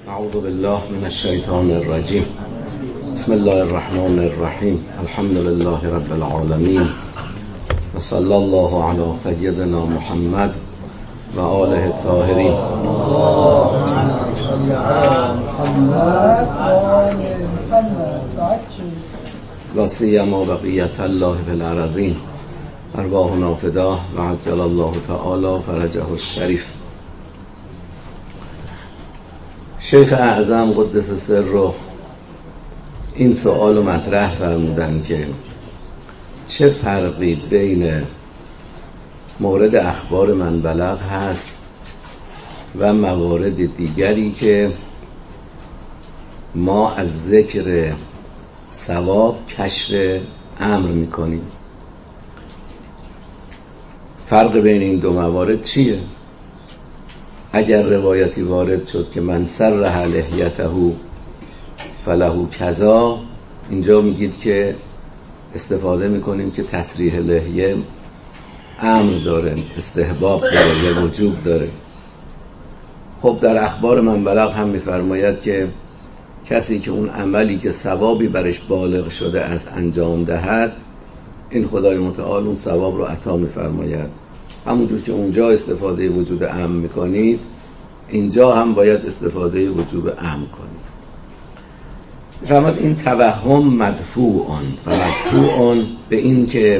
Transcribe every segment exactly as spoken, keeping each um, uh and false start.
اعوذ بالله من الشیطان الرجیم. بسم الله الرحمن الرحیم. الحمد لله رب العالمین و صلی الله علی سیدنا محمد و آله الطاهرین. و سیما بقیت الله فی الارضین ارواحنا فداه و عجل الله تعالی فرجه الشریف. شیخ اعظم قدس سره این سوال مطرح فرمودن که چه فرقی بین مورد اخبار من بلغ هست و موارد دیگری که ما از ذکر ثواب کشف امر میکنیم. فرق بین این دو موارد چیه؟ اگر روایتی وارد شد که من سرح لحیته فله کذا، اینجا میگید که استفاده میکنیم که تسریح لحیه امر داره، استحباب داره یا وجوب داره. خب در اخبار من بلغ هم میفرماید که کسی که اون عملی که ثوابی برش بالغ شده از انجام دهد، این خدای متعال اون ثواب رو عطا میفرماید. همونجور که اونجا استفاده وجود امر میکنید، اینجا هم باید استفاده وجوب امر کنید. میفرماید این توهم مدفوعان و مدفوعان به این که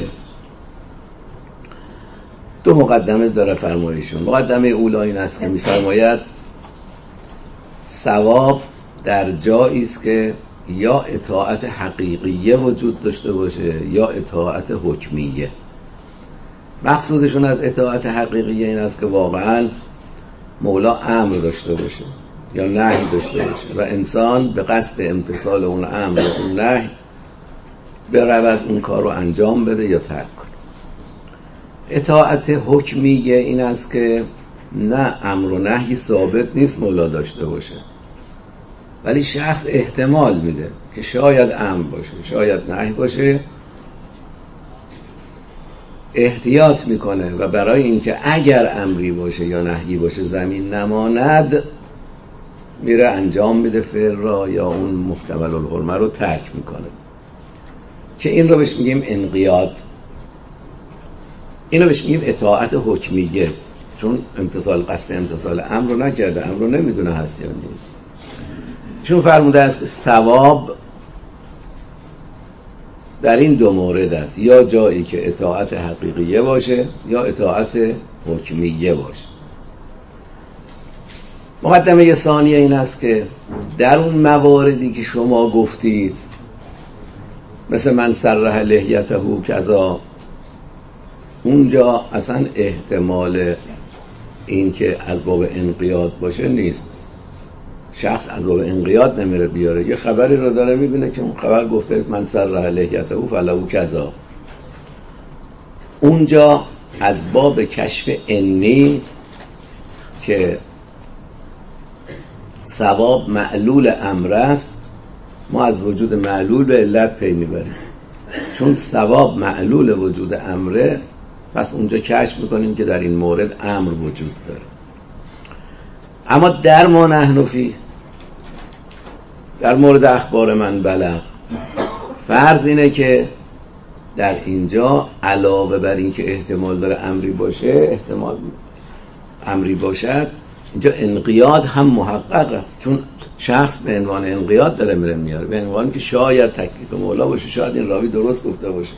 دو مقدمه داره فرمایشون. مقدمه اولا این است که میفرماید ثواب در جایی است که یا اطاعت حقیقیه وجود داشته باشه یا اطاعت حکمیه. مقصودشون از اطاعت حقیقیه این است که واقعا مولا امر داشته باشه یا نهی داشته باشه و انسان به قصد امتثال اون امر یا اون نهی برود اون کار رو انجام بده یا ترک کنه. اطاعت حکمیه این است که نه امر و نهی ثابت نیست مولا داشته باشه، ولی شخص احتمال میده که شاید امر باشه شاید نهی باشه، احتیاط میکنه و برای اینکه اگر امری باشه یا نهی باشه زمین نماند میره انجام میده فعل را یا اون محتمل الحرمه رو ترک میکنه، که این رو بهش میگیم انقیاد. این رو بهش میگیم اطاعت حکمیه، چون امتصال قصد امتصال امر رو نکرده، امر رو نمیدونه هست یا نیست. چون فرموده است ثواب در این دو مورد است، یا جایی که اطاعت حقیقیه باشه یا اطاعت حکمیه باشه. مقدمه ثانیه این است که در اون مواردی که شما گفتید مثل من سرح لحیته کذا، اونجا اصلا احتمال این که از باب انقیاد باشه نیست. شخص از باب انقیاد نمیره بیاره، یه خبری رو داره میبینه که اون خبر گفته من سرح لحیته فله کذا. اونجا از باب کشف انی که ثواب معلول امر است، ما از وجود معلول به علت پی میبریم. چون ثواب معلول وجود امره، پس اونجا کشف میکنیم که در این مورد امر وجود داره. اما در ما نحن فی، در مورد اخبار من بلغ، فرض اینه که در اینجا علاوه بر این که احتمال داره امری باشه، احتمال امری باشد، اینجا انقیاد هم محقق است. چون شخص به عنوان انقیاد داره میره میاره، به عنوان که شاید تکلیف مولا باشه، شاید این راوی درست گفته باشه،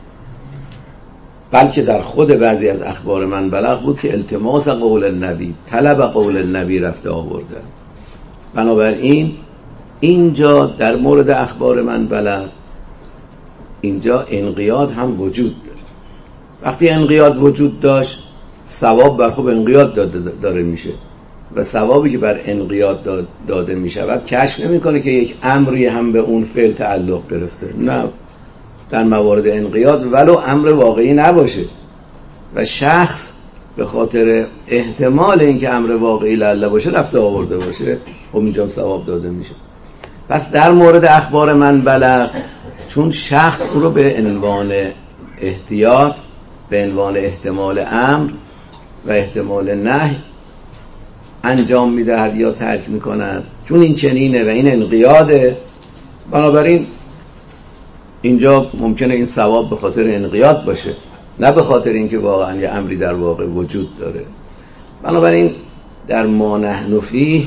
بلکه در خود بعضی از اخبار من بلغ بود که التماس قول النبی، طلب قول النبی رفته آورده. بنابراین اینجا در مورد اخبار من بلغ اینجا انقیاد هم وجود داره. وقتی انقیاد وجود داشت، ثواب بر خود انقیاد داده داره میشه و ثوابی که بر انقیاد داده میشود کشف نمیکنه که یک امری هم به اون فعل تعلق گرفته. نه، در موارد انقیاد ولو امر واقعی نباشه و شخص به خاطر احتمال اینکه امر واقعی لعله باشه رفته آورده باشه، خب اینجا ثواب داده میشه. پس در مورد اخبار من بلغ، چون شخص او رو به عنوان احتیاط، به عنوان احتمال امر و احتمال نهی انجام میدهد یا ترک میکند، چون این چنینه و این انقیاده، بنابراین اینجا ممکنه این ثواب به خاطر انقیاد باشه، نه به خاطر اینکه واقعا یه امری در واقع وجود داره. بنابراین در ما نحن فیه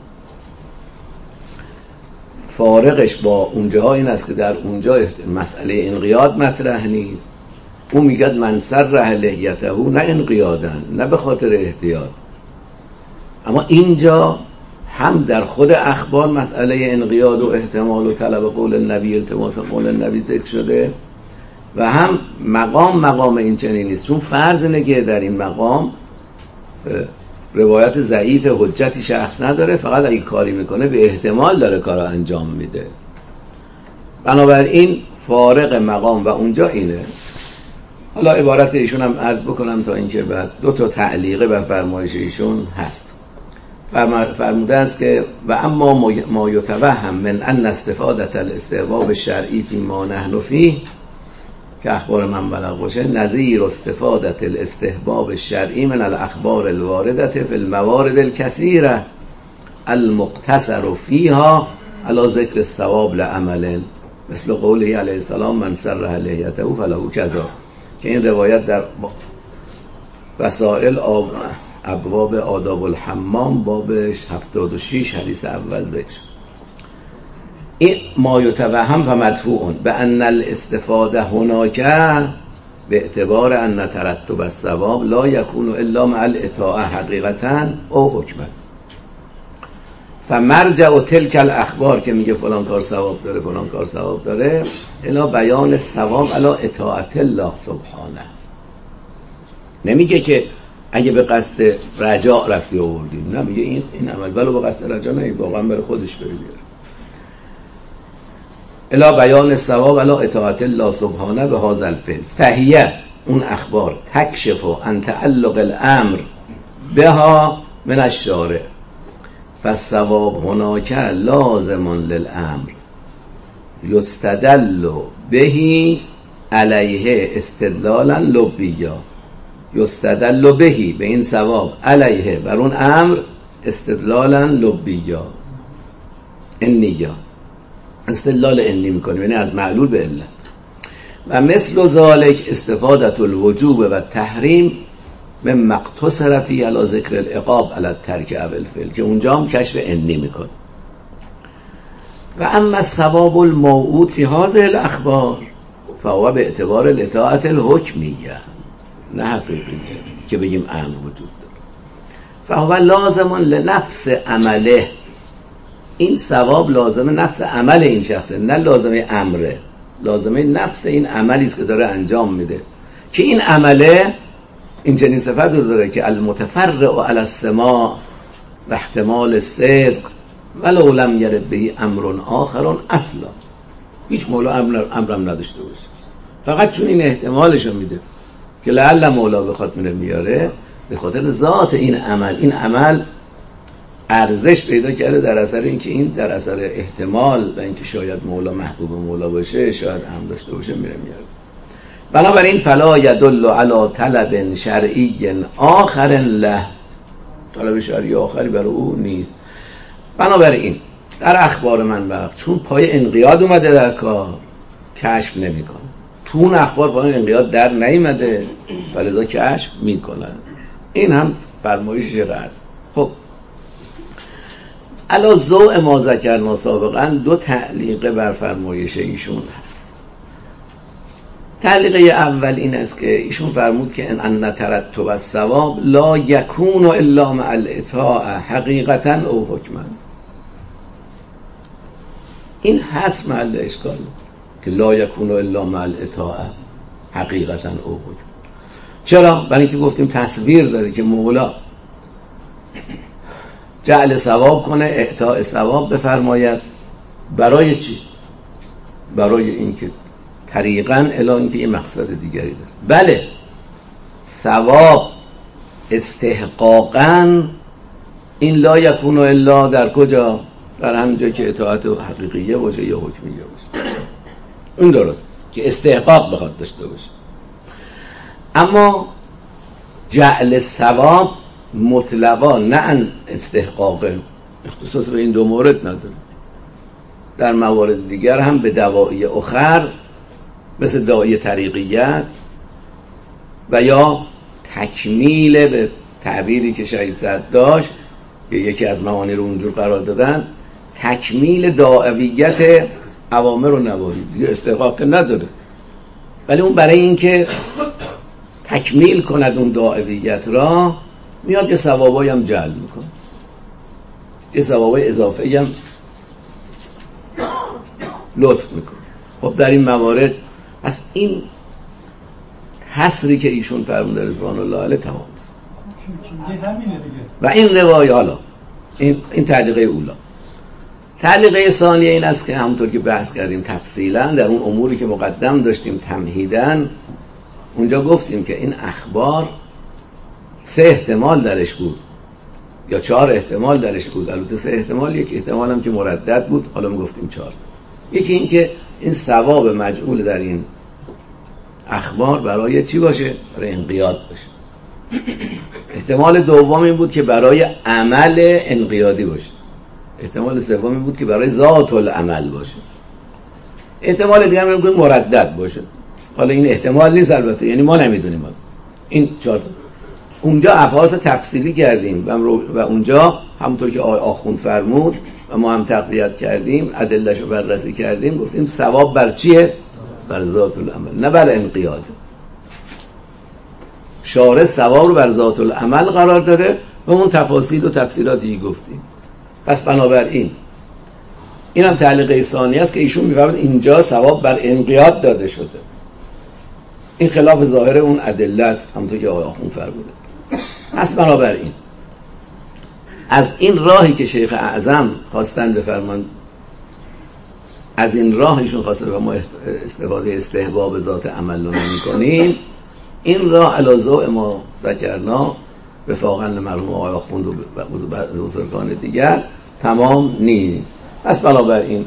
فارقش با اونجاها این است که در اونجا مسئله انقیاد مطرح نیست. اون میگه من سره لحیته، نه انقیادن، نه به خاطر احتیاط. اما اینجا هم در خود اخبار مسئله انقیاد و احتمال و طلب قول النبی، التماس قول النبی ذکر شده و هم مقام مقام این چنین نیست، چون فرض نگه در این مقام روایت ضعیف حجتی شخص نداره، فقط اگه کاری میکنه به احتمال داره کارو انجام میده. بنابراین فارق مقام و اونجا اینه. حالا عبارت ایشون هم عرض بکنم تا اینکه بعد دو تا تعلیقه بر فرمایش ایشون هست. فرموده است که و اما ما یتوهم من ان استفادت الاستحباب الشرعی فی ما نحن فیه که اخبار من بلغ باشه نظیر استفادت الاستحباب الشرعی من الاخبار الواردة فی الموارد الكثیره المقتصر فیها علی ذکر الثواب لعمل، مثل قوله علیه السلام من سره لحیته فله کذا، که این روایت در وسائل ابواب آداب الحمام بابش هفتاد و شش حدیث اول ذکر. این ما یتوهم و مدفوع به ان الاستفاده هناک به اعتبار ان ترتب الثواب لا یکون الا مع الاطاعه حقیقتا او حکما. فمرجع و تلک الاخبار که میگه فلان کار ثواب داره فلان کار ثواب داره الی بیان ثواب الی اطاعت الله سبحانه. نمیگه که اگه به قصد رجاء رفتی آوردی، نه، میگه این این عمل ولو به قصد رجاء نه، واقعا برای خودش بری بیاره. الی بیان ثواب الی اطاعت الله سبحانه به هذا الفعل فهیه اون اخبار تکشف عن تعلق الامر بها من الشارع فالثواب هناك لازم للامر یستدل بهی علیه استدلالا لبیا، یستدل بهی به این ثواب علیه بر اون امر استدلالا لبیا، انیا استدلال انی میکنیم، یعنی از معلول به علت. و مثل ذالک استفادت الوجوب و تحریم من مقتصر فی علی ذکر العقاب علی الترک او الفعل، که اونجا هم کشف انی میکنه. و اما الثواب الموعود فی هذه الاخبار فهو به اعتبار الاطاعت الحکمیه، نه حقیقیه که بگیم امر وجود داره. فهو لازم لنفس عمله، این ثواب لازم نفس عمل این شخصه، نه لازمه امره، لازمه نفس این عملی است که داره انجام میده، که این عمله این چنین صفت رو داره که المتفرع علی السماع و احتمال الصدق ولو لم یرد به امر آخر اصلا، هیچ مولا امر امرم نداشته باشه، فقط چون این احتمالش رو میده که لعل مولا بخواد منه میاره، به خاطر ذات این عمل، این عمل ارزش پیدا کرده در اثر اینکه این در اثر احتمال و اینکه شاید مولا محبوب مولا باشه، شاید هم داشته باشه، میره میاره. بنابراین فلا یدل علی طلب شرعی آخر له، طلب شرعی آخری برای او نیست. بنابراین در اخبار من وقت چون پای انقیاد اومده در کار کشف نمیکنه، تو اون اخبار پای انقیاد در نیامده ولذا کشف میکنن. این هم فرمایش رأس. خب علا ضوء ما ذکرنا سابقا دو تعلیقه بر فرمایش ایشون هست. تعلیقه اول این است که ایشون فرمود که ان ترتب الثواب لا یکون الا مع الاطاعه حقیقتا او حکما. این هست محل اشکال که لا یکون الا مع الاطاعه حقیقتا او حکما. چرا؟ برای اینکه گفتیم تصویر داره که مولا جعل ثواب کنه، اعطاء ثواب بفرماید. برای چی؟ برای اینکه طریقاً الی اینکه این مقصد دیگری داره. بله ثواب استحقاقاً این لا یکون الا در کجا؟ در همینجا که اطاعت حقیقیه باشه یا حکمیه باشه. اون درست که استحقاق بخواد داشته باشه. اما جعل ثواب مطلقا نه استحقاق اختصاص به این دو مورد نداره، در موارد دیگر هم به دواعی اخر مثل داعی طریقیت و یا تکمیل به تعبیری که شهید صدر داشت که یکی از معانی رو اونجور قرار دادن، تکمیل دعویت اوامر و نواهی، دیگه استحقاق نداره، ولی اون برای این که تکمیل کند اون دعویت را میاد یه ثوابایی هم جلب میکنه، یه ثوابای اضافه‌ای هم لطف میکنه. خب در این موارد از این حصری که ایشون فرموده رضوان الله علیه تمام است. و این روایه حالا این این تعلیقه اولا. تعلیقه ثانیه این است که همونطور که بحث کردیم تفصیلا در اون اموری که مقدم داشتیم تمهیداً، اونجا گفتیم که این اخبار سه احتمال درش بود یا چهار احتمال درش بود. البته سه احتمال، یک احتمال هم که مردد بود، حالا میگفتیم چهار. یکی این که این ثواب مجعول در این اخبار برای چی باشه؟ برای انقیاد باشه. احتمال دوم این بود که برای عمل انقیادی باشه. احتمال سوم این بود که برای ذات العمل باشه. احتمال دیگه هم میگه مردد باشه. حالا این احتمال نیست البته، یعنی ما نمیدونیم. این چهار اونجا ابحاث تفصیلی کردیم و اونجا همونطور که آقای آخوند فرمود و ما هم تقویت کردیم، ادله‌شو بررسی کردیم، گفتیم ثواب بر چیه؟ بر ذات العمل، نه بر انقیاد. شارع ثواب رو بر ذات العمل قرار داده و اون تفاصیل و تفصیلاتی گفتیم. پس بنابراین این هم تعلیق ثانی است که ایشون می‌فرماید اینجا ثواب بر انقیاد داده شده. این خلاف ظاهر اون ادله است، همونطور که آقای آخوند فرموده. پس بنابراین از این راهی که شیخ اعظم خواستن بفرمان، از این راه ایشون خواسته و ما استفاده استحباب ذات عمل رو نمی کنیم، این راه علاوه ما ذکرنا وفاقاً مرحوم آقای آخوند و بعضی بزرگان دیگر تمام نیست. پس بنابراین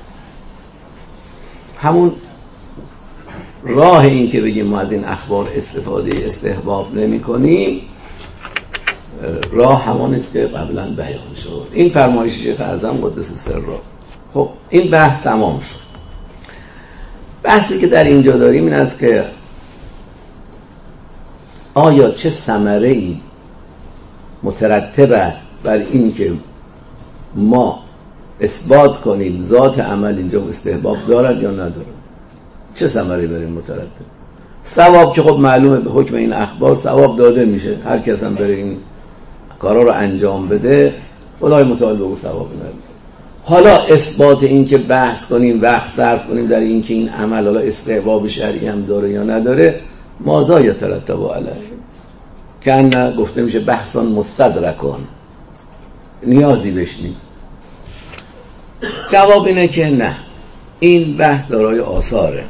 همون راه این که بگیم ما از این اخبار استفاده استحباب نمی کنیم، راه همان است که قبلا بیان شد. این فرمایش شیخ اعظم قدس سره. خب این بحث تمام شد. بحثی که در اینجا داریم این است که آیا چه ثمره‌ای مترتب است بر این که ما اثبات کنیم ذات عمل اینجا استحباب دارد یا ندارد؟ چه ثمره‌ای بر این مترتب؟ ثواب که خب معلومه به حکم این اخبار ثواب داده میشه، هر کس هم بره این کارا رو انجام بده خدای متعال به او ثواب میده. حالا اثبات این که بحث کنیم وقت صرف کنیم در این که این عمل حالا استحباب شرعی هم داره یا نداره، ماذا یترتب علیه، که نه گفته میشه بحثان مستدرکان، نیازی بهش نیست. جواب اینه که نه، این بحث دارای آثاره.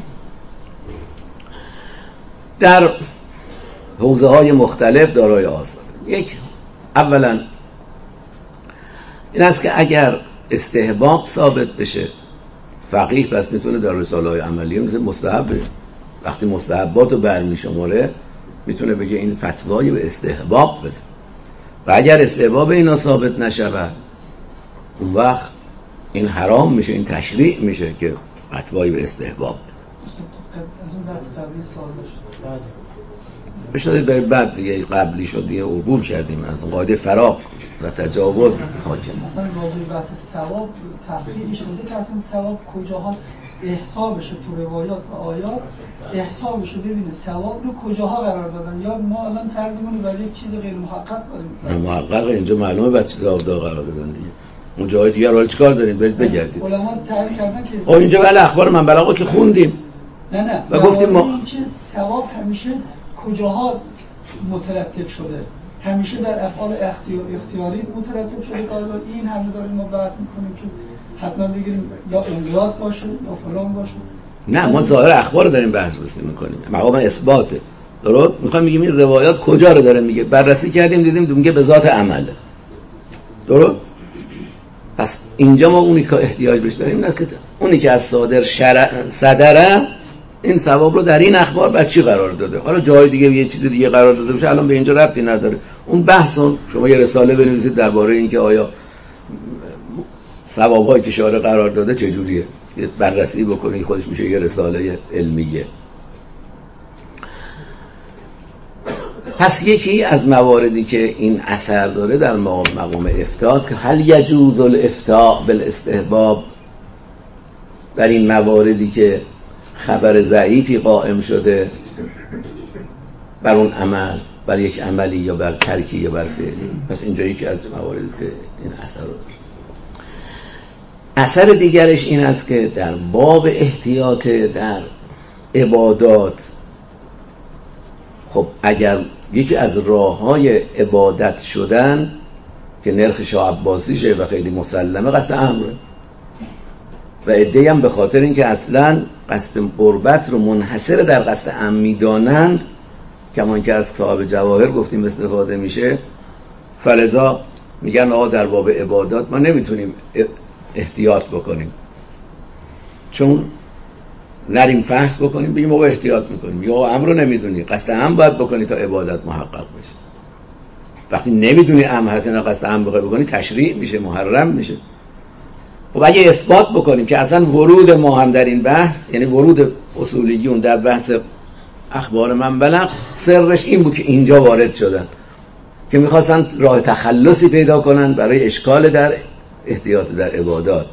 در حوزه های مختلف دارای آثار. یک، اولا این است که اگر استحباب ثابت بشه، فقیه پس میتونه در رساله های عملیه مثل مستحبه، وقتی مستحبات رو برمی شماره میتونه بگه این فتوایی به استحباب بده. و اگر استحباب اینا ثابت نشود، اون وقت این حرام میشه، این تشریع میشه که فتوایی به استحباب بده. از اون دست قبلی سوال داشت بشنید برای بعد دیگه قبلی شد دیگه عبور کردیم از قاعده فراق و تجاوز حاکم. مثلا راجع بحث ثواب تحقیقی شده که اصلا ثواب کجاها احساب بشه، تو روایات و آیات احساب بشه ببینه ثواب رو کجاها قرار دادن، یا ما الان ترجمه برای یک چیز غیر محقق داریم. محقق اینجا معلومه بعد چیز آبدا قرار دادن دیگه. اون جای دیگه رو چیکار داریم؟ برید بگردید. علما تعریف کردن که خب اینجا ولی اخبار من بلاغو که خوندیم. نه نه و گفتیم ما ثواب همیشه کجاها مترتب شده، همیشه در افعال اختیاری مترتب شده. حالا این همه داریم ما بحث میکنیم که حتما بگیریم یا انقیاد باشه یا فلان باشه. نه، ما ظاهر اخبار رو داریم بحث میکنیم، مقام اثباته. درست میخوام بگیم این روایات کجا رو داره میگه، بررسی کردیم دیدیم میگه به ذات عمله. درست؟ پس اینجا ما اونی که احتیاج بهش داریم این است که اونی که از صادر شرع صدره این ثواب رو در این اخبار بر چی قرار داده. حالا جای دیگه یه چیز دیگه قرار داده باشه الان به اینجا ربطی نداره. اون بحثون شما یه رساله بنویسید درباره اینکه آیا ثواب‌هایی که شارع قرار داده چجوریه، بررسی بکنید، خودش میشه یه رساله علمیه. پس یکی از مواردی که این اثر داره در مقام افتاست که هل یجوز الافتاء بالاستحباب، در این مواردی که خبر ضعیفی قائم شده بر اون عمل، بر یک عملی یا بر ترکی یا بر فعلی. پس اینجا یکی از مواردی است که این اثر رو داره. اثر دیگرش این است که در باب احتیاط در عبادات، خب اگر یکی از راه‌های عبادت شدن که نرخ شاه عباسیشه و خیلی مسلمه قصد امره، و عده‌ای هم به خاطر اینکه اصلاً قصد قربت رو منحصر در قصد ام می‌دانند، کمان که از صاحب جواهر گفتیم استفاده میشه، فلذا میگن آقا در باب عبادات ما نمیتونیم احتیاط بکنیم، چون نریم فحص بکنیم بگیم آقا احتیاط میکنیم، یا امر رو نمیدونی قصد ام باید بکنی تا عبادت محقق بشه. وقتی نمیدونی ام هست یا قصد ام بخوای بکنی تشریع میشه، محرم میشه. خب اگه اثبات بکنیم که اصلا ورود ما هم در این بحث، یعنی ورود اصولیون در بحث اخبار من بلغ، سرش این بود که اینجا وارد شدن که میخواستن راه تخلصی پیدا کنن برای اشکال در احتیاط در عبادات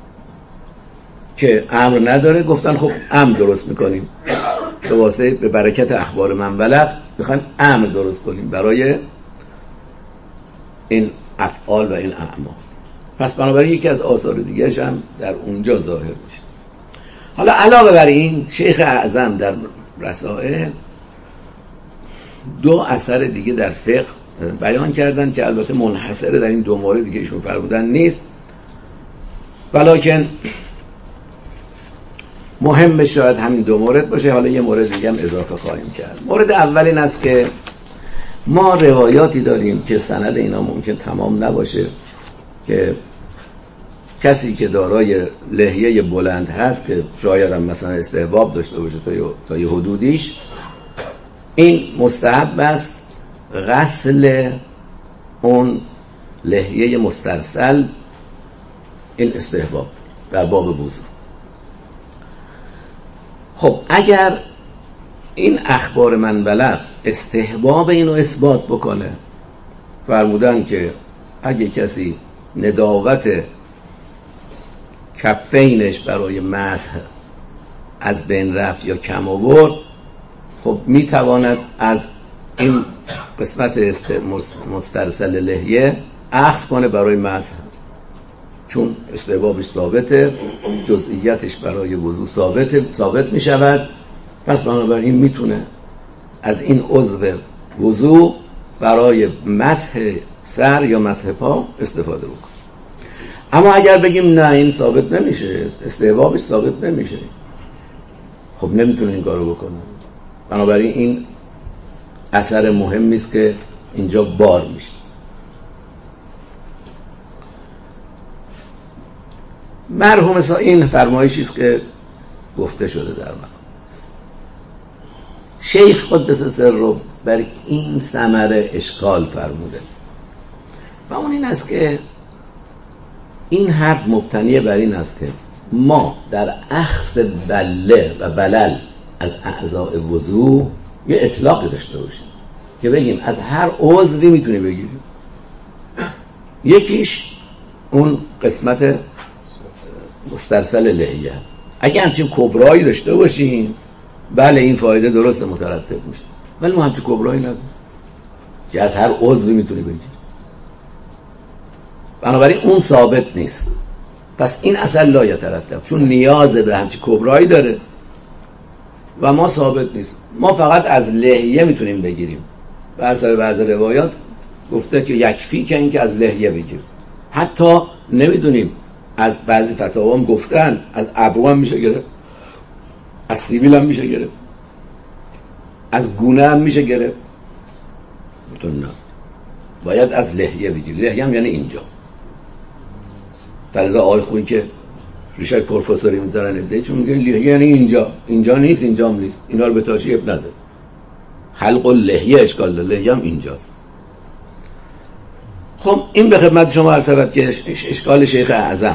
که امر نداره. گفتن خب امر درست میکنیم به واسطه به برکت اخبار من بلغ، میخوایم امر درست کنیم برای این افعال و این اعمال. پس بنابراین یکی از آثار دیگرش هم در اونجا ظاهر میشه. حالا علاوه بر این شیخ اعظم در رسائل دو اثر دیگه در فقه بیان کردن که البته منحصر در این دو موردی که ایشون فرمودن نیست، ولکن مهم شاید همین دو مورد باشه. حالا یه مورد دیگه هم اضافه خواهیم کرد. مورد اول این است که ما روایاتی داریم که سند اینا ممکن تمام نباشه، که کسی که دارای لحیه بلند هست که شاید هم مثلا استحباب داشته باشه تا یه حدودیش، این مستحب است غسل اون لحیه مسترسل، این استحباب در باب وضو. خب اگر این اخبار من بلغ استحباب اینو اثبات بکنه، فرمودن که اگه کسی نداوت کفینش برای مسح از بین رفت یا کم آورد، خب میتواند از این قسمت مسترسل لحیه اخذ کنه برای مسح، چون استحبابش ثابته، جزئیاتش برای وضو ثابت ثابت می شود. پس بنابراین میتونه از این عضو وضو برای مسح سر یا مسح پا استفاده بکنه. اما اگر بگیم نه این ثابت نمیشه، استحبابش ثابت نمیشه، خب نمیتونه این کارو بکنه. بنابراین این اثر مهمی است که اینجا بار میشه. مرحوم سا این فرمایشی است که گفته شده در من. شیخ قدس سر رو بر این ثمره اشکال فرموده و اون این است که این حرف مبتنی بر این است که ما در اخذ بله و بلل از اعضاء وضو یه اطلاقی داشته باشیم که بگیم از هر عضوی میتونی بگیریم. یکیش اون قسمت مسترسل لحیه، اگه همچین کبرایی داشته باشیم بله این فایده درست مترتب میشه، ولی ما همچین کبرایی نداریم که از هر عضوی میتونی بگیریم. بنابراین اون ثابت نیست. پس این اصل لا یترتب، چون نیاز به همچین کبرایی داره و ما ثابت نیست. ما فقط از لحیه میتونیم بگیریم. بعضی بعضی روایات گفته که یکفی که این که از لحیه بگیریم. حتی نمیدونیم، از بعضی فتاوا هم گفتن از ابرو هم میشه گرفت، از سیبیل هم میشه گرفت، از گونه هم میشه گرفت. میتونم نه، باید از لحیه بگیریم. لحیه هم یعنی اینجا. فلذا آقای خویی که ریشک پروفسوری میذارن ایده، چون میگن یعنی اینجا اینجا نیست اینجا هم نیست، اینا رو به تاشی اب نداره. حلق اللحیه اشکال داره، لحیه هم اینجاست. خب این به خدمت شما عرض شود که اشکال شیخ اعظم.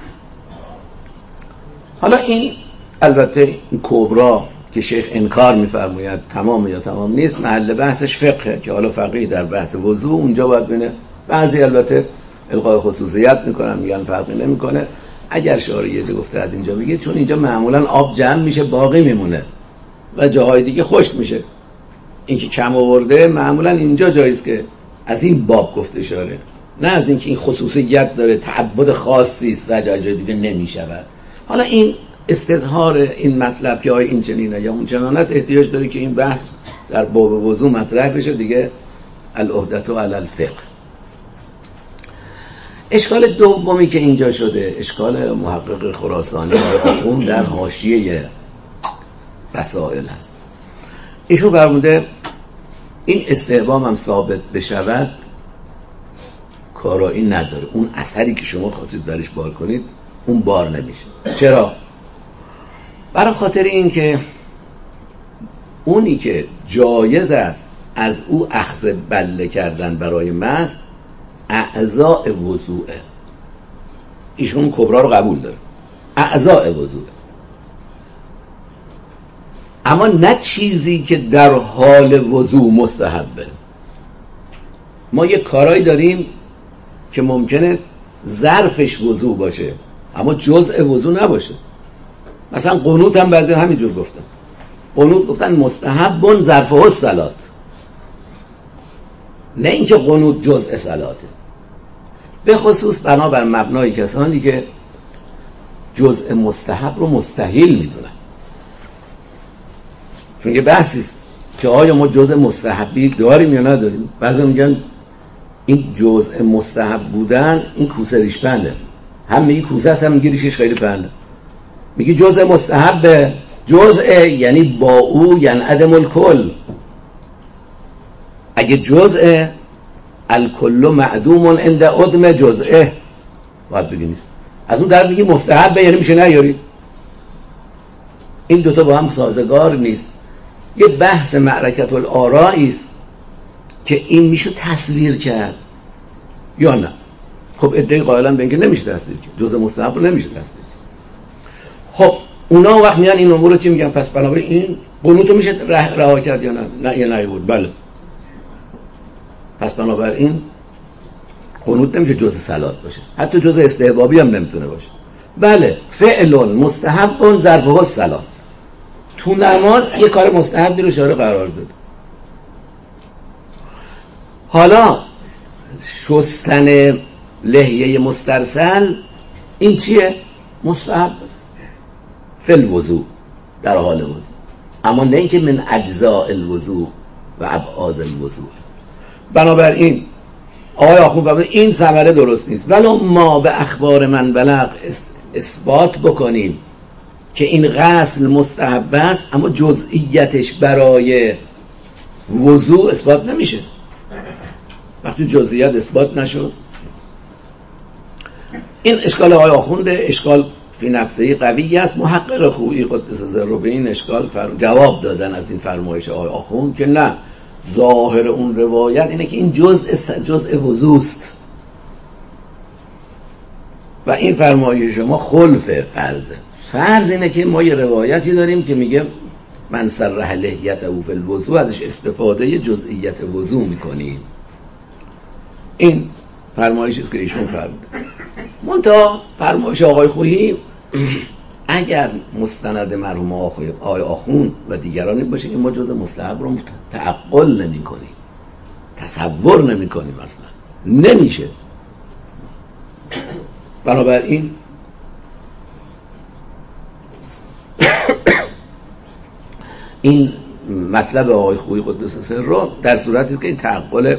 حالا این البته این کبرا که شیخ انکار میفرماید تمام یا تمام نیست، محل بحثش فقهه که حالا فقیه در بحث وضو اونجا باید بینه. بعضی البته القای خصوصیت میکنن میگن فرقی نمیکنه. اگر شارعیه گفته از اینجا بگید، چون اینجا معمولا آب جمع میشه باقی میمونه و جاهای دیگه خشک میشه. این که کم آورده معمولا اینجا جاییست که از این باب گفته شاره، نه از اینکه این خصوصیت داره تعبد خاصی است و جای دیگه نمیشود. حالا این استظهار این مطلب که آیا این چنینه یا اون چنانه است احتیاج داره که این بحث در باب وضو مطرح بشه دیگه. العهدة علی الفقه. اشکال دومی که اینجا شده اشکال محقق خراسانی آخوند در حاشیه رسائل هست. ایشون فرموده این استحبام هم ثابت بشود کارایی نداره، اون اثری که شما خواستید برش بار کنید اون بار نمیشه. چرا؟ برای خاطر این که اونی که جایز است از او اخذ بله کردن برای مس اعضاء وضوعه. ایشون کبرا رو قبول داره، اعضاء وضوعه، اما نه چیزی که در حال وضوع مستحبه. ما یه کارایی داریم که ممکنه ظرفش وضوع باشه اما جزء وضوع نباشه. مثلا قنوت هم بعضی همینجور گفتن، قنوت گفتن مستحب ظرفه الصلات، نه اینکه قنوت جزء صلاته. به خصوص بنابر مبنای کسانی که جزء مستحب رو مستحیل میدونن. چون یه بحثیست که آیا ما جزء مستحبی داریم یا نداریم. بعضی میگن این جزء مستحب بودن این کوسه ریش پنده، هم میگی کوسه هست هم میگی ریشش خیلی پنده. میگی جزء مستحبه، جزء یعنی با او یعنی عدم الکل. اگه جزء الکل معدوم عند عدم جزءه باید بگی نیست. از اون در میگی مستحبه یعنی میشه نیاری. این دوتا با هم سازگار نیست. یه بحث معرکت الآرائی است که این میشه تصویر کرد یا نه. خب ادعای قائلن به اینکه نمیشه تصویر کرد، جزء مستحب رو نمیشه تصویر. خب اونا وقت میان این امور رو چی میگن؟ پس بنابراین این قنوت رو میشه رها کرد یا نه؟ نه یا نه بود. بله. پس بنابراین قنوت نمیشه جزء صلات باشه، حتی جزء استحبابی هم نمیتونه باشه. بله فعل مستحب ظرفه الصلات. تو نماز یه کار مستحبی رو شارع قرار داد. حالا شستن لحیه مسترسل این چیه؟ مستحب فی الوضوء، در حال وضوء، اما نه اینکه من اجزاء الوضوء و ابعاد الوضوء. بنابراین آقای آخوند فرمود این ثمره درست نیست. ولو ما به اخبار من بلغ اثبات بکنیم که این غسل مستحب است اما جزئیتش برای وضوء اثبات نمیشه. وقتی جزئیات اثبات نشد، این اشکال آقای آخونده اشکال فی نفسه قوی است. محقق خویی قدس سره به این اشکال فرم... جواب دادن از این فرمایش آقای آخوند که نه، ظاهر اون روایت اینه که این جزء جزء وضو است و این فرمایش شما خلف فرضه. فرض اینه که ما یه روایتی داریم که میگه من سرح لحیته فی الوضو، ازش استفاده جزئیت وضو میکنیم. این فرمایشی است که ایشون فرمود. منتها فرمایش آقای خویی اگر مستند مرحوم آقای آخوند و دیگرانی باشه که ما جزء مستحب رو تعقل نمی کنیم، تصور نمی کنیم، اصلا نمیشه. بنابراین این مطلب آقای خویی قدس سره رو در صورتی که این تعقل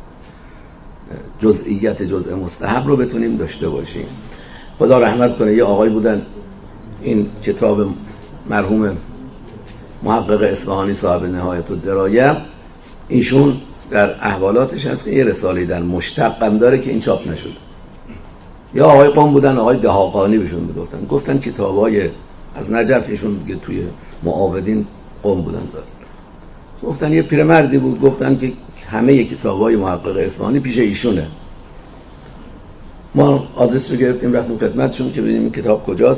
جزئیت جزء مستحب رو بتونیم داشته باشیم. خدا رحمت کنه. یه آقای بودن، این کتاب مرحوم محقق اصفهانی صاحب نهایت الدرایه، ایشون در احوالاتش هست که یه رساله در مشتق هم داره که این چاپ نشد. یا آقای قم بودن، آقای دهاقانی بهشون میگفتن، گفتن کتابای از نجف ایشون دیگه توی معاودین قم بودن دارن. گفتن یه پیرمردی بود، گفتن که همه کتابای محقق اصفهانی پیش ایشونه. ما آدرس رو گرفتیم رفتیم خدمتشون که ببینیم این کتاب کجاست.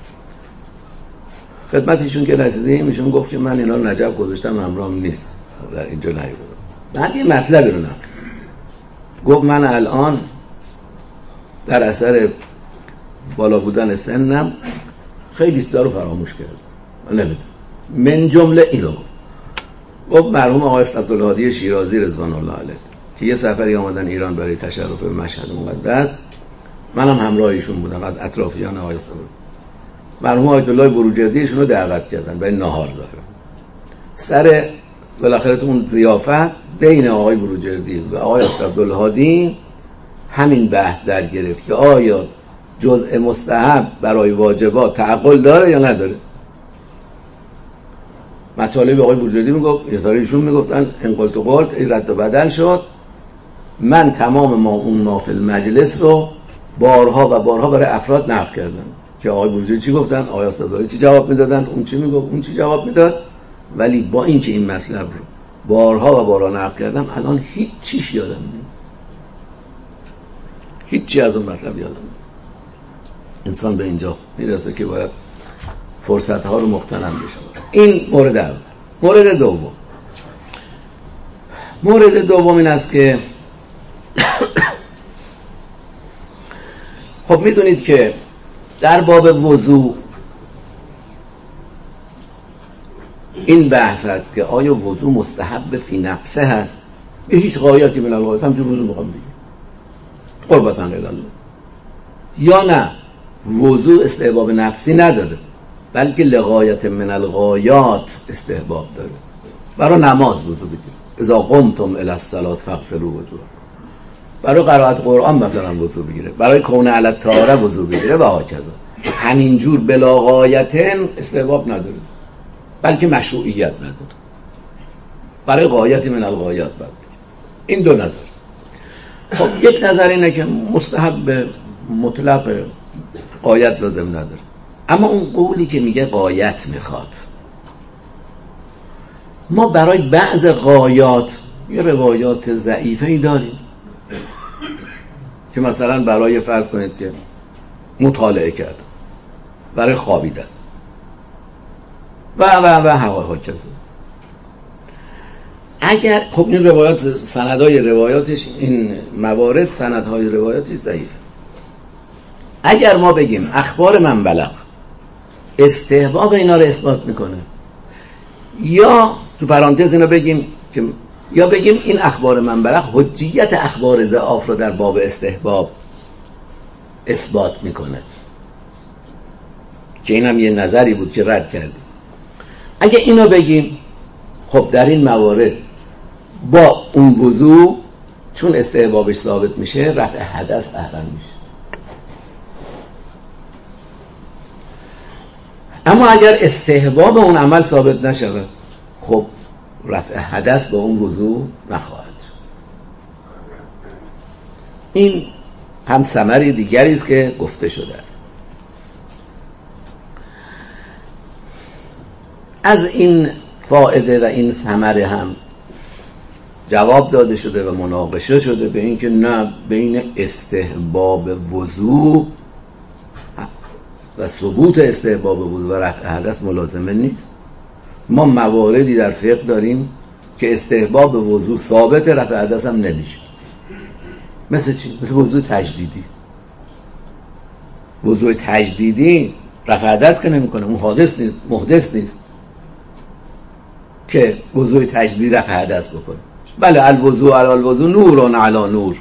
خدمت ایشون که رسیدیم ایشون گفت که من اینا رو نجف گذاشتم همراهم نیست، در اینجا نیومدم. بعد یه مطلبی رو نقل گفت من الان در اثر بالا بودن سنم خیلی چیزا رو فراموش کردم، نمیدونم. من جمله اینو گفت مرحوم آقای عبدالهادی شیرازی رضوان الله علیه که یه سفری آمدن ایران برای تشرف به مشهد مقدس، منم همراه ایشون بودم از اطرافیان آقای عبدالهادی. مرحوم آیت الله بروجردی ایشون رو دعوت کردن برای نهار دارن. سر بالاخره تو اون ضیافت بین آقای بروجردی و آقای عبدالهادی همین بحث در گرفت که آیا جزء مستحب برای واجبات تعقل داره یا نداره. مطالب آقای بروجردی میگفت، ایشون میگفتن انقلت و قلت، این رد و بدل شد. من تمام ما اون نافل مجلس رو بارها و بارها برای افراد نقل کردم که آقای بروجردی چی گفتن، آقای استاداری چی جواب میدادن، اون چی میگفت، اون چی جواب میداد. ولی با این که این مطلب رو بارها و بارها نقل کردم الان هیچ چیش یادم نیست، هیچی از اون مطلب یادم نیست. انسان به اینجا میرسه که باید فرصت ها رو مغتنم بشه. این مورد اول. مورد دوم مورد دوم این است که خب میدونید که در باب وضو این بحث هست که آیا وضو مستحب فی نفسه هست به هیچ غایتی من الغایت همچون وضو مقام بگیم قربتاً الله، یا نه وضو استحباب نفسی نداره بلکه لغایت من الغایات استحباب داره. برای نماز وضو بگیم، اذا قمتم الی الصلاة فاغسلوا وجوهکم. برای قرائت قرآن مثلا وضو بگیره، برای کون علی الطهارة وضو بگیره و هاکذا. همینجور بلا غایتن استحباب نداره بلکه مشروعیت نداره، برای غایت من الغایات باید. این دو نظر. خب یک نظر اینه که مستحب مطلق غایت لازم نداره، اما اون قولی که میگه غایت میخواد، ما برای بعض غایات یه روایات ضعیفه‌ای داریم که مثلا برای فرض کنید که مطالعه کرد، برای خوابیدن و و و هوا کذا. اگر خب این روایات سندهای روایاتش، این موارد سندهای روایاتش ضعیف. اگر ما بگیم اخبار من بلغ استحباب اینا رو اثبات میکنه، یا تو پرانتز اینا بگیم که یا بگیم این اخبار من بلغ حجیت اخبار ضعاف رو در باب استحباب اثبات میکنه، که این هم یه نظری بود که رد کردیم. اگه اینو بگیم خب در این موارد با اون وضو چون استحبابش ثابت میشه رفع حدث احرام میشه. اما اگر استحباب اون عمل ثابت نشود خب رفع حدث با اون وضو نخواهد. این هم ثمری دیگری است که گفته شده است. از این فائده و این ثمره هم جواب داده شده و مناقشه شده به این که نه بین استحباب وضو و ثبوت استحباب وضو و رفع حدث ملازمه نیست. ما مواردی در فقه داریم که استحباب وضو ثابت، رفع حدث هم نمیشه. مثل چی؟ مثل وضو تجدیدی. وضو تجدیدی رفع حدث که نمیکنه، اون حادث نیست، محدث نیست که وضو تجدید رفع حدث بکنه. بله الوضو علی الوضو نوران علی نور،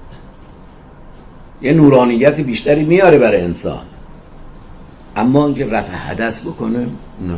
یه نورانیت بیشتری میاره برای انسان، اما اینکه رفع حدث بکنه نه.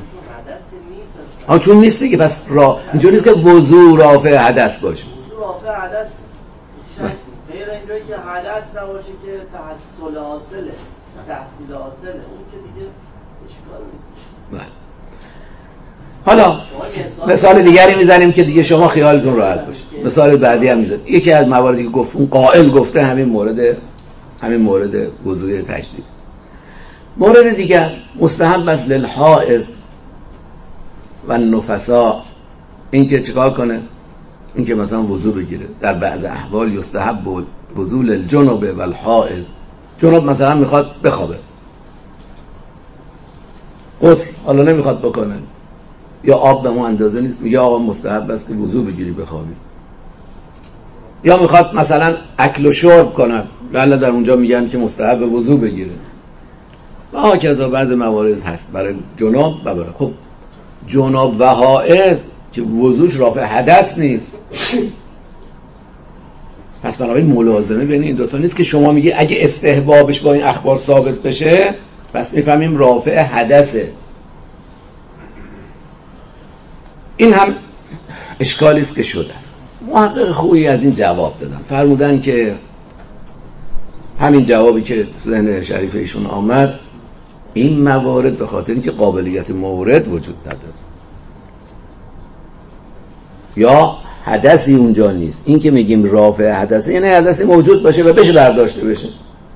ها چون نیست دیگه، پس را اینجوری نیست که وضو رافع حدث باشه. وضو رافع حدث غیر اینجایی که حدث نباشه که تحصیل حاصله، تحصیل حاصله، اون که دیگه اشکال نیست. بله. حالا مثال دیگری میزنیم که دیگه شما خیالتون راحت باشه. مثال بعدی هم میزنیم. یکی از مواردی که گفت اون قائل گفته همین مورد همین مورد وضوء تجدید. مورد دیگر مستحب است للحائض و نفسا، این که چیکار کنه؟ این که مثلا وضو بگیره. در بعض احوال یستحب وضو للجنوب و الحائض، جنوب مثلا میخواد بخوابه، غسل حالا نمیخواد بکنه یا آب به اون اندازه نیست، میگه آقا مستحب است که وضو بگیری بخوابی. یا میخواد مثلا اکل و شرب کنه، لعل در اونجا میگن که مستحب وضو بگیره. و هاکذا بعض موارد هست برای جناب و برای خب جناب و حائض که وضوش رافع حدث نیست. پس بنابراین ملازمه بین این دوتا نیست که شما میگی اگه استحبابش با این اخبار ثابت بشه پس میفهمیم رافع حدثه. این هم اشکالی است که شده است. محقق خوبی از این جواب دادن، فرمودن که همین جوابی که ذهن شریف ایشون آمد، این موارد به خاطر اینکه قابلیت مورد وجود نداره یا حدثی اونجا نیست. این که میگیم رافع حدثه یعنی حدثی موجود باشه و بشه برداشته بشه.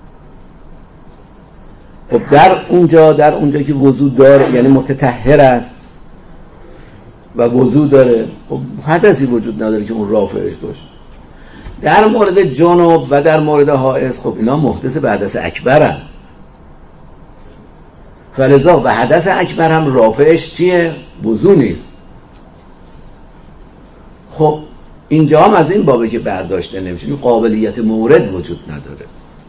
خب در اونجا در اونجا که وضو داره یعنی متطهر است و وضو داره، خب حدثی وجود نداره که اون رافعش باشه. در مورد جنوب و در مورد حائض خب اینا محدث به حدث اکبرن، فلذا و حدث اکبر هم رافعش چیه؟ وضو نیست. خب اینجا هم از این بابه که برداشته نمیشه، قابلیت مورد وجود نداره.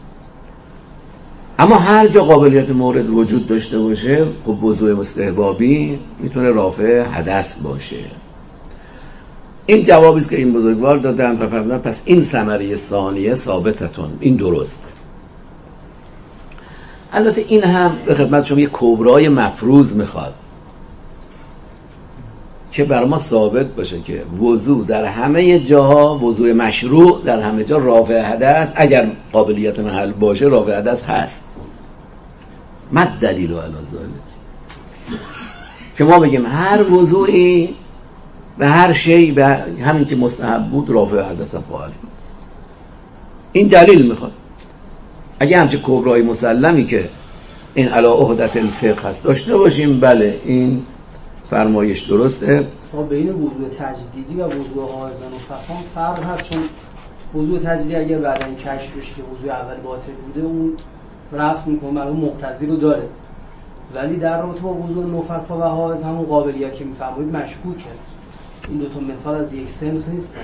اما هر جا قابلیت مورد وجود داشته باشه خب وضوء مستحبابی میتونه رافع حدث باشه. این جوابی است که این بزرگوار دادن و فرمودن پس این ثمره ثانیه ثابتتون، این درست. البته این هم به خدمت شما یک کبرای مفروض میخواد که بر ما ثابت باشه که وضو در همه جاها وضوء مشروع در همه جا رافع حدث، اگر قابلیت محل باشه رافع حدث هست. مد دلیل علی ذلک که ما بگیم هر وضوعی به هر شی به همین که مستحب بود رافع حدث خواهد بود. این دلیل میخواد. اگه همچه کبرای مسلمی که این علی عهدت الفقه هست داشته باشیم، بله این فرمایش درسته. ما بین وضوء تجدیدی و وضوء حائض و نفسا فرق هست، چون وضوء تجدیدی اگر بعد این کشف بشه که وضوء اول باطل بوده اون رفع میکنه، معلوم مقتضی رو داره، ولی در رابطه با وضوء نفسا و حائض همون قابلیت که میفرمایید مشکوکه. این دو تا مثال از یک سنخ نیستن.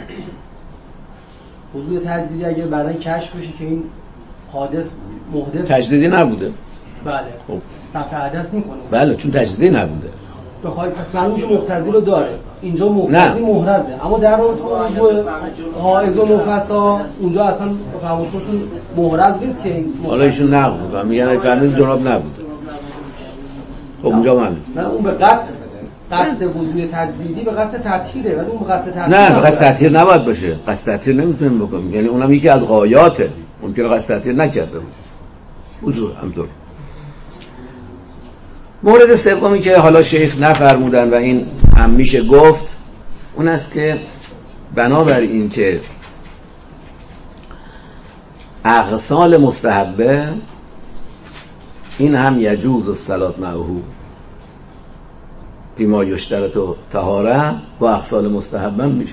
وضوء تجدیدی اگر بعد این کشف بشه که این حادث محدث تجدیدی نبوده، بله خب رفع حدث میکنه، بله چون تجدیدی نبوده بخوای پس معلومش مقتضی رو داره، اینجا مقتضی محرزه. اما در رابطه با حائض و نفسا اونجا اصلا فهمتون محرز نیست که حالا ایشون نقض و میگن فرمود جناب نبوده. خب اونجا من نه اون به قصد قصد وضوء تجدیدی به قصد تطهیره، ولی اون به قصد تطهیر نه به قصد تطهیر نباید باشه. قصد تطهیر نمیتونیم بکنیم، یعنی اونم یکی از غایاته، ممکنه قصد تطهیر نکرده باشه. وضوء همطور. مورد سومی که حالا شیخ نفرمودن و این هم میشه گفت اون است که بنابر این که اغسال مستحبه این هم یجوز الصلاة معه فیما یشترط طهاره و اغسال مستحبه میشه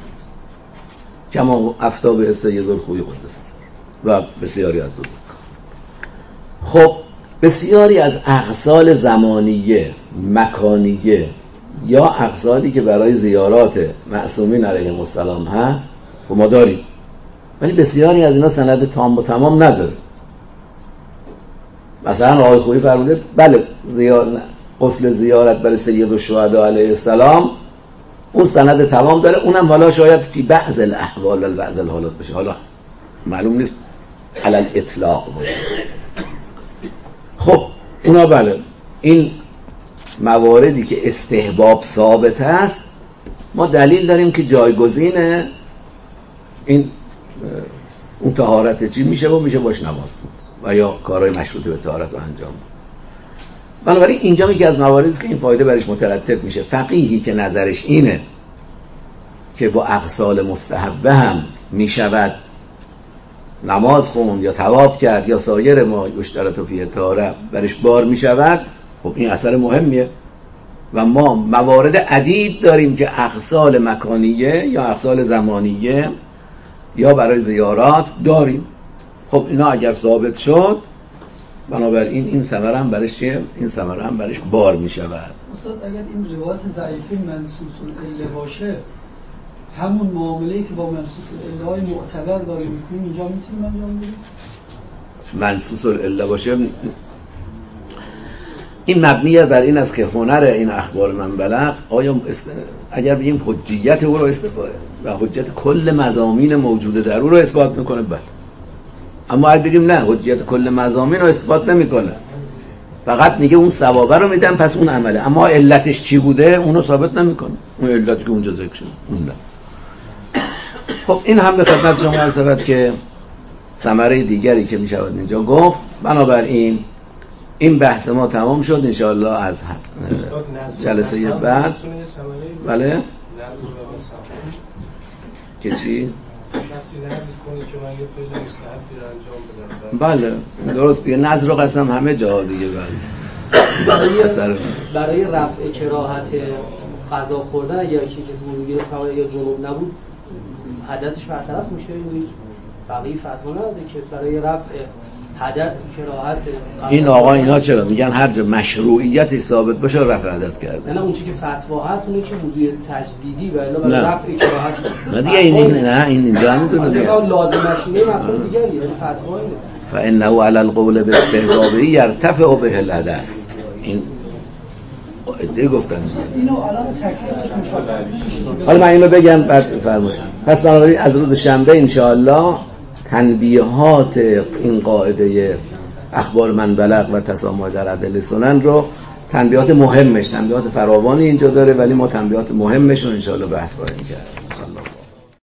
کما افتا به سید الخوی قدس و بسیاری از بزرگ. خب بسیاری از اغسال زمانیه، مکانیه یا اغسالی که برای زیارات معصومین علیهم السلام هست و ما داریم، ولی بسیاری از اینا سند تام و تمام نداره. مثلا آقای خویی فرموده بله زیار... غسل زیارت برای سید الشهدا علیه السلام اون سند تمام داره، اونم حالا شاید فی بعض الاحوال و بعض الحالات بشه، حالا معلوم نیست علل اطلاق باشه. خب اونا بله این مواردی که استحباب ثابت است ما دلیل داریم که جایگزین این اون طهارت چی میشه و میشه باش نماز و یا کارهای مشروط به طهارت رو انجام. بنابراین اینجا یکی از مواردی که این فایده برش مترتب میشه. فقیهی که نظرش اینه که با اغسال مستحبه هم میشود نماز خوند یا طواف کرد یا سایر ما یشترط فیه طهاره برش بار می شود، خب این اثر مهمیه. و ما موارد عدید داریم که اغسال مکانیه یا اغسال زمانیه یا برای زیارات داریم. خب اینا اگر ثابت شد، بنابراین این ثمره هم برش چیه؟ این ثمره هم برش بار می شود. استاد اگر این روایت ضعیفه منصوص العله باشه، همون معامله‌ای که با منصوص العله های معتبر داریم می‌کنیم اینجا میتونیم انجام بدیم؟ منصوص العله باشه، این مبنیه بر این است که هنر این اخبار من بلغ، آیا است... اگر بگیم حجیت او رو استفاده و حجیت کل مضامین موجوده در او رو اثبات میکنه، بله. اما اگر بگیم نه، حجیت کل مضامین رو اثبات نمیکنه، فقط میگه اون ثوابه رو میدن پس اون عمله، اما علتش چی بوده اونو ثابت نمیکنه، اون علتی که اونجا ذکر شده اون نه. خب این هم به خدمت شما عرض شود که ثمره دیگری که میشود اینجا گفت. بنابراین این بحث ما تمام شد انشاءالله. از جلسه بعد بله که چی؟ بله درست دیگه، نظر و قسم همه جا دیگه. بله برای برای رفع کراهت غذا خوردن اگر که کسی وضو گرفت یا جنوب نبود حدثش برطرف میشه، یا بقیه فتوا نداده که برای رفع حدث کراهت این آقا اینا چرا میگن هر جا مشروعیت ثابت باشه رفع حدث کرده؟ نه اون چیزی که فتوا هست اونه که وضوء تجدیدی و الا برای رفع کراهت نه دیگه این نه این اینجا نمیدونه دیگه، لازمش اینه مسئله دیگری، ولی فتوا اینه فانه علی القول باستحبابه یرتفع به الحدث. این ادعا گفتن اینو الان تکلیفش مشخص. حالا من اینو بگم بعد فرمایید. پس بنابراین از روز شنبه ان شاء الله تنبیهات این قاعده اخبار من بلغ و تسامح در ادله سنن رو، تنبیهات مهمش، تنبیهات فراوانی اینجا داره، ولی ما تنبیهات مهمش رو ان شاء الله بحث خواهیم کرد.